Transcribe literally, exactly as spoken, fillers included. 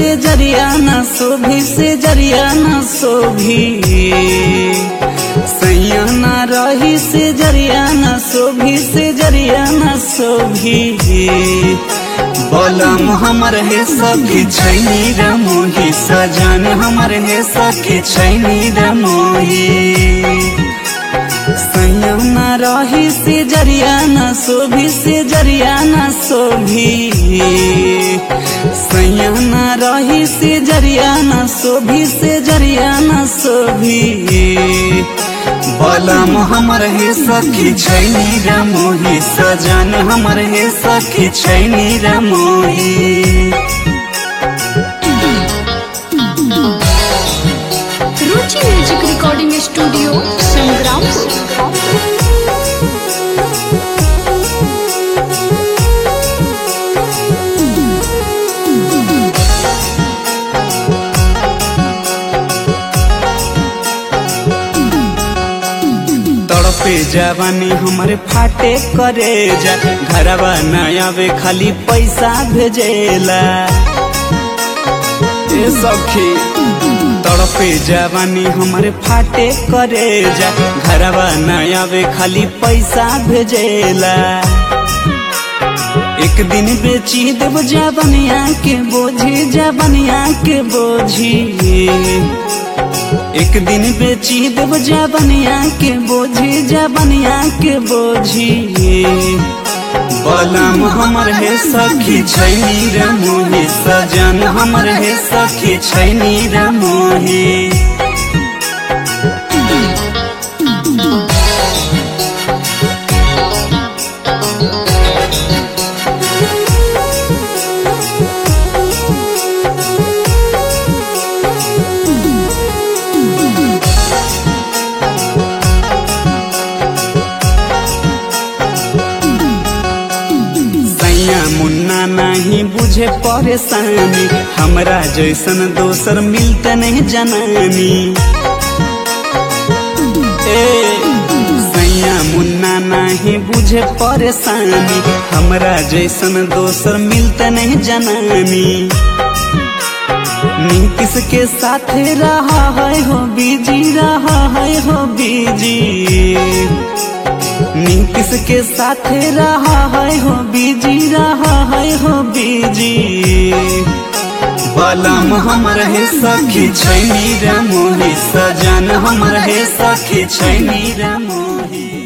से जरिया न शोभी से जरिया न शोभी सैया न रही से जरिया न शोभी से जरिया न शोभी बलम हमर है सखी छैनी रे मोही सजन हमर है सखी छैनी रे मोही सैया न रही से जरिया न शोभी से जरिया न शोभी सैया न रही से जरिया न शोभी से जरिया न शोभी बलम हमर है सखी छैनी रे मोही सजन हमर है सखी छैनी रे मोही। Ruchi music recording studio Sangrampur. पे जवानी हमारे फाटे करे जा घरवा न आवे खाली पैसा भेजेला ए सखी तड़पे जवानी हमारे फाटे करे जा घरवा न आवे खाली पैसा भेजेला एक दिन बेची देव जवनिया के बोझी जवनिया के बोझी एक दिन बेची देव जवनिया के बोझी जवनिया के बोझी बलम हमर है सखी छैनी रे मोही सजन हमर है सखी छैनी रे मोही। मुन्ना नहीं बुझे परेशानी हमरा जैसन दोसर मिलते नहीं जनानी ए सैया मुन्ना नहीं बुझे परेशानी हमरा जैसन दोसर मिलते नहीं जनानी नीतीश के साथ रहा है हो बीजी रहा है हो बीजी नीतीश के साथ रहा है हो बीजी रहा है हो बीजी बलम हमर है सखी छैनी रे मोही सजन हमर है सखी छैनी रे मोही।